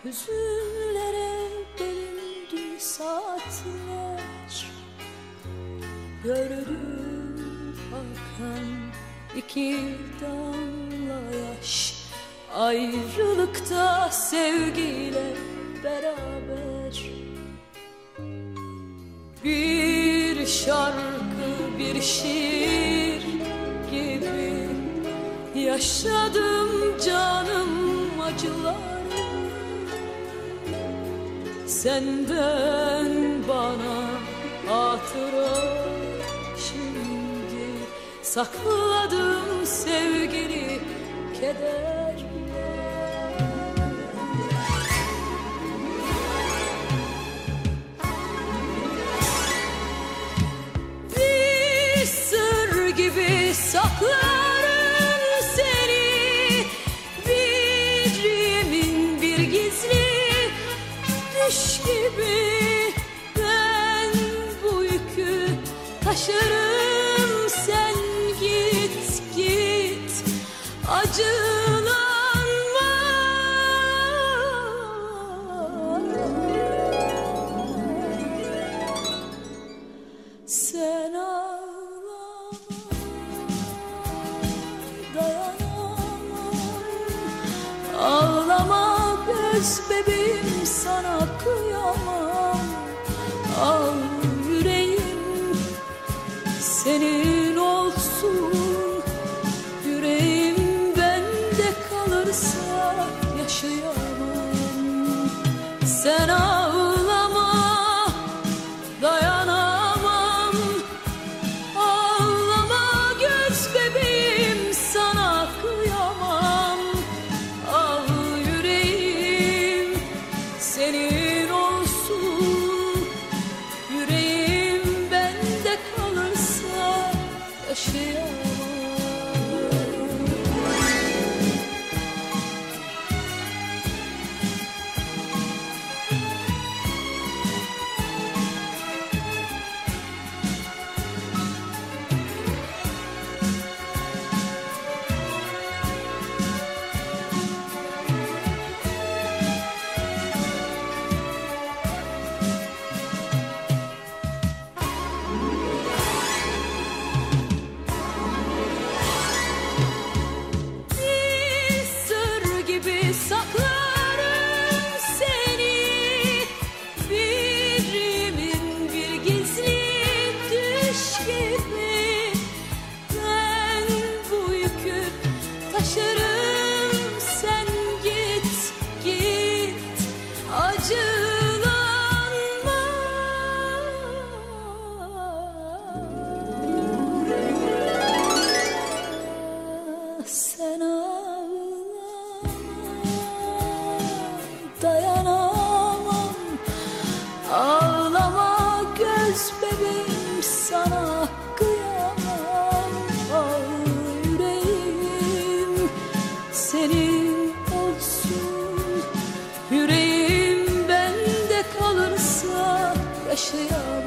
Hüzünlere bölündü saatler, gördüm akan iki damla yaş, ayrılıkta sevgiyle beraber. Bir şarkı, bir şiir gibi yaşadım canım acılar. Senden bana hatıra, şimdi sakladım sevgili keder. Bir sır gibi saklarım seni, bir yemin, bir gizli düş gibi. Ben bu yükü taşırım, sen git git, acılanma. Sen ağlama, dayanamam. Ağlama göz bebeğim, sana kıyamam. Al yüreğim senin olsun, yüreğim bende kalırsa yaşayamam. Sen ağlama, dayanamam. Ağlama göz bebeğim, sana kıyamam. Al yüreğim senin olsun, yüreğim bende kalırsa yaşayamam. Saklarım seni, bir yemin, bir gizli düş gibi. Ben bu yükü taşırım, sen git git, acılanma. Sen dayanamam. Ağlama göz bebeğim, sana kıyamam. Al yüreğim senin olsun, yüreğim bende kalırsa yaşayamam.